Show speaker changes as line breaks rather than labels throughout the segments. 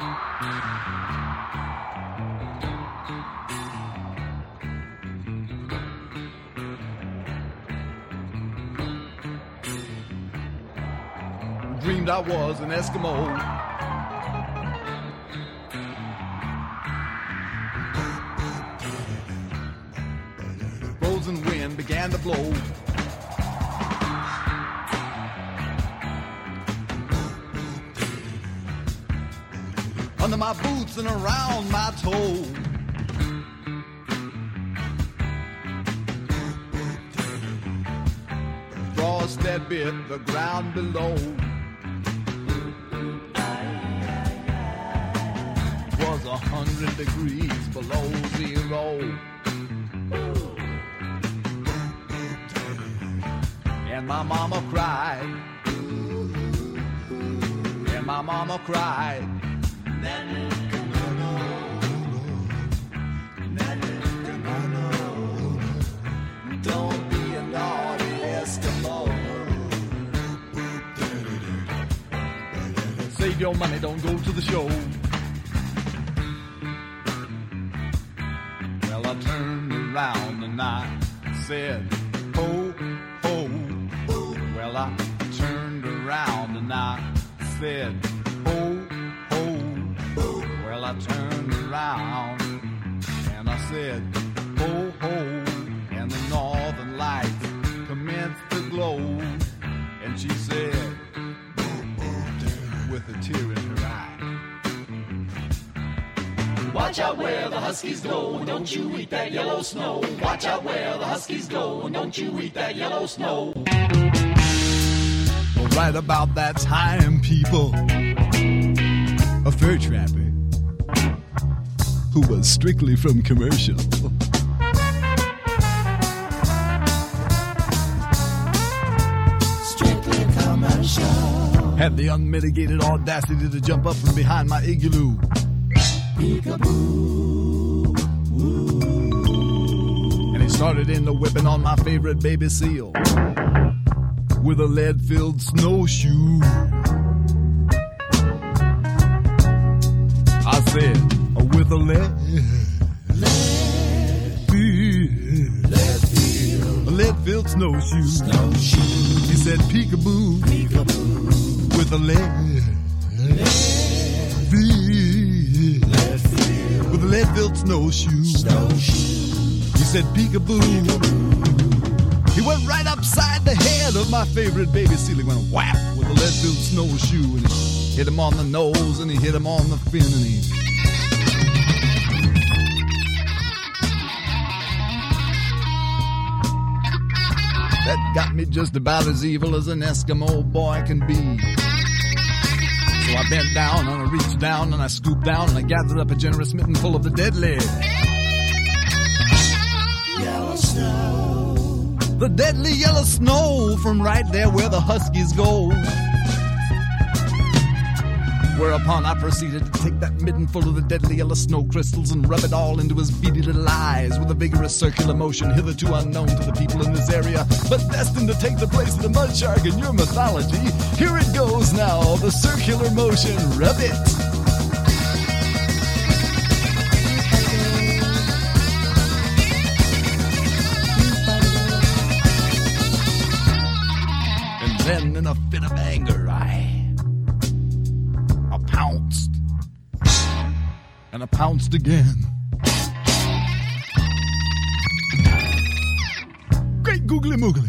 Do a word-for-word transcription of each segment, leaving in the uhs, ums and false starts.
Dreamed I was an Eskimo. Frozen wind began to blow. Under my boots and around my toe. Frost that bit the ground below. Was a hundred degrees below zero. And my mama cried. And my mama cried. Don't be a naughty Eskimo. Save your money, don't go to the show. Well, I turned around and I said, ho, ho. Well, I turned around and I said, ho, ho. Well, I turned around and I said, ho, ho. And the northern lights commenced to glow. And she said, with a tear in her eye, watch out where the huskies go, and don't you eat that yellow snow. Watch out where the huskies go, and don't you eat that yellow snow. Well, right about that time, people, a fur trapper who was strictly from commercial
Strictly commercial
had the unmitigated audacity to jump up from behind my igloo.
Peekaboo.
And he started in the whipping on my favorite baby seal with a lead-filled snowshoe. I said, with a lead, lead, lead-filled, a lead-filled snowshoe.
Snowshoe.
He said, peekaboo,
Peekaboo.
with a lead, lead,
Lead-filled.
with a lead-filled snowshoe.
Snowshoe.
He said, peekaboo. Peekaboo. He went right upside the head of my favorite baby seal. He went whap with a lead-filled snowshoe, and he hit him on the nose, and he hit him on the fin, and he that got me just about as evil as an Eskimo boy can be. So I bent down and I reached down and I scooped down and I gathered up a generous mitten full of the deadly
Yellow snow.
The deadly yellow snow from right there where the huskies go. Whereupon I proceeded to take that midden full of the deadly yellow snow crystals and rub it all into his beady little eyes with a vigorous circular motion hitherto unknown to the people in this area, but destined to take the place of the mud shark in your mythology. Here it goes now, the circular motion, rub it. And then in a fit of anger, I pounced, and I pounced again. Great googly moogly.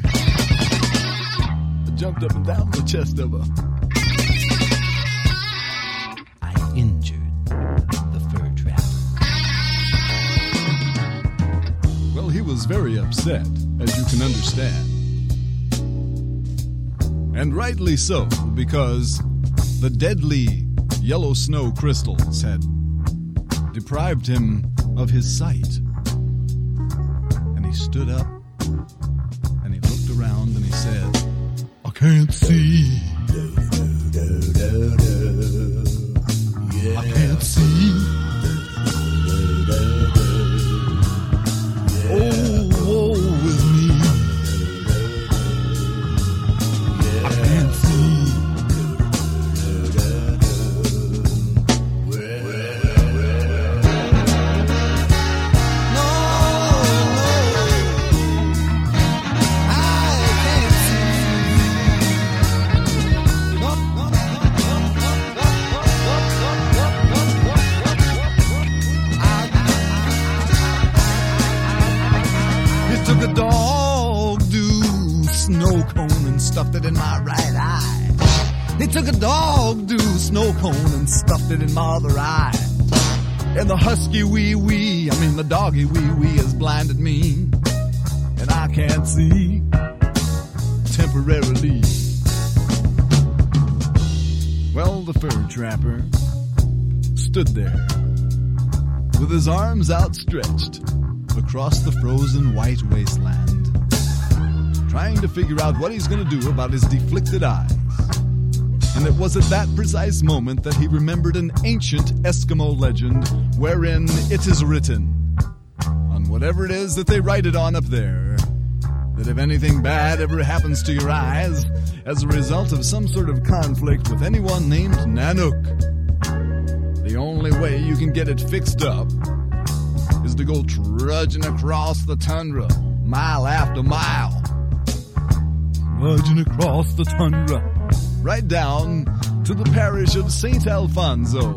I jumped up and down the chest of her. I injured the fur trapper. Well, he was very upset, as you can understand. And rightly so, because the deadly yellow snow crystals had deprived him of his sight. And he stood up and he looked around and he said, I can't see. I can't see. Oh, woe is me. I can't see. took a dog-deuce snow cone and stuffed it in my right eye. He took a dog-deuce snow cone and stuffed it in my other eye. And the husky wee-wee, I mean the doggy wee-wee has blinded me. And I can't see temporarily. Well, the fur trapper stood there with his arms outstretched across the frozen white wasteland, trying to figure out what he's going to do about his deflicted eyes. And it was at that precise moment that he remembered an ancient Eskimo legend wherein it is written, on whatever it is that they write it on up there, that if anything bad ever happens to your eyes as a result of some sort of conflict with anyone named Nanook, the only way you can get it fixed up is to go trudging across the tundra, mile after mile. Trudging across the tundra, right down to the parish of Saint Alfonso.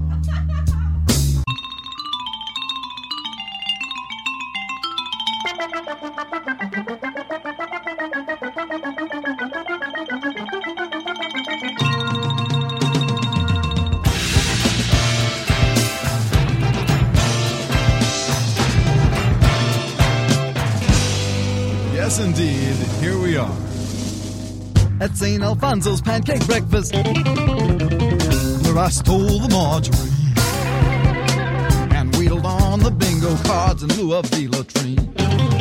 Yes, indeed, here we are at Saint Alfonso's pancake breakfast, where I stole the margarine and wheedled on the bingo cards in lieu of the latrine.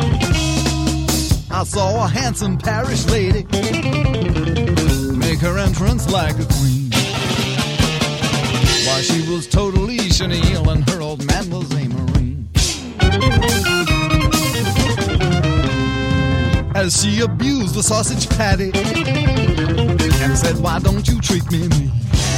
I saw a handsome parish lady make her entrance like a queen, while she was totally chenille and her old man was a Marine. As she abused the sausage patty and said, why don't you treat me mean?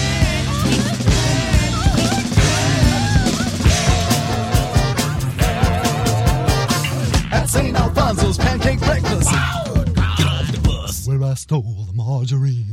At Saint Alfonso's pancake breakfast, get off the bus, where I stole the margarine.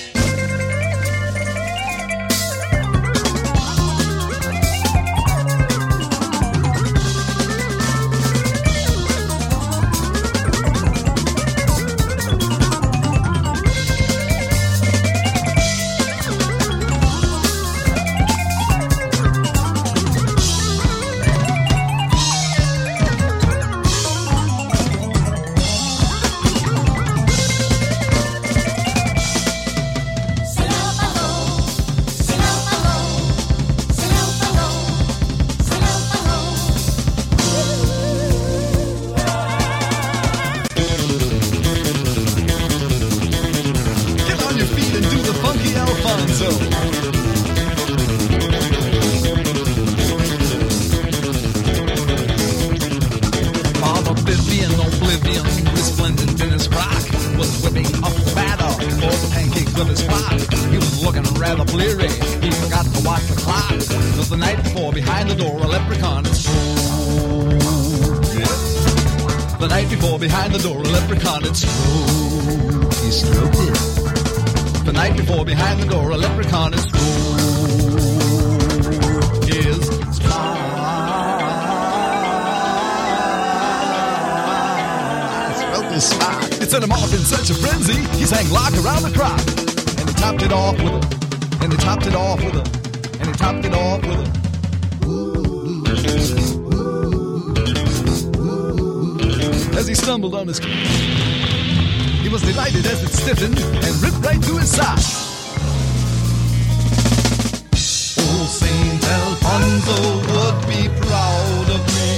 Behind the door, a leprechaun had stroked. He stroked it. The night before, behind the door, a leprechaun had stroked his spine. Stroked his spine. It set him off in such a frenzy. He sang lock around the clock, and he topped it off with a, and he topped it off with a, and he topped it off with a. As he stumbled on his feet, he was delighted as it stiffened and ripped right through his side. Oh, Saint Alfonso would be proud of me.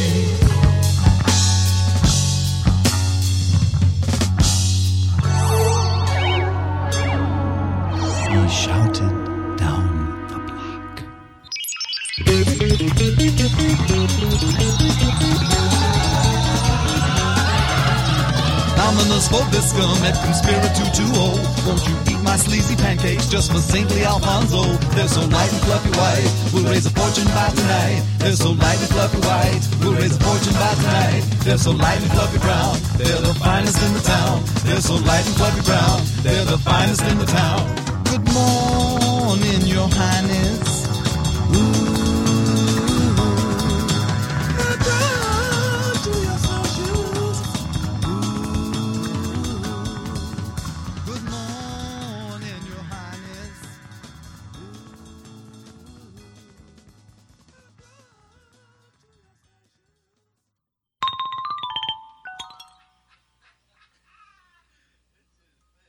He shouted down the block. Dominus Vobiscum et Conspiritu Tuo. Won't you eat my sleazy pancakes just for saintly Alfonso? They're so light and fluffy white, we'll raise a fortune by tonight. They're so light and fluffy white, we'll raise a fortune by tonight. They're so light and fluffy brown, they're the finest in the town. They're so light and fluffy brown, they're the finest in the town.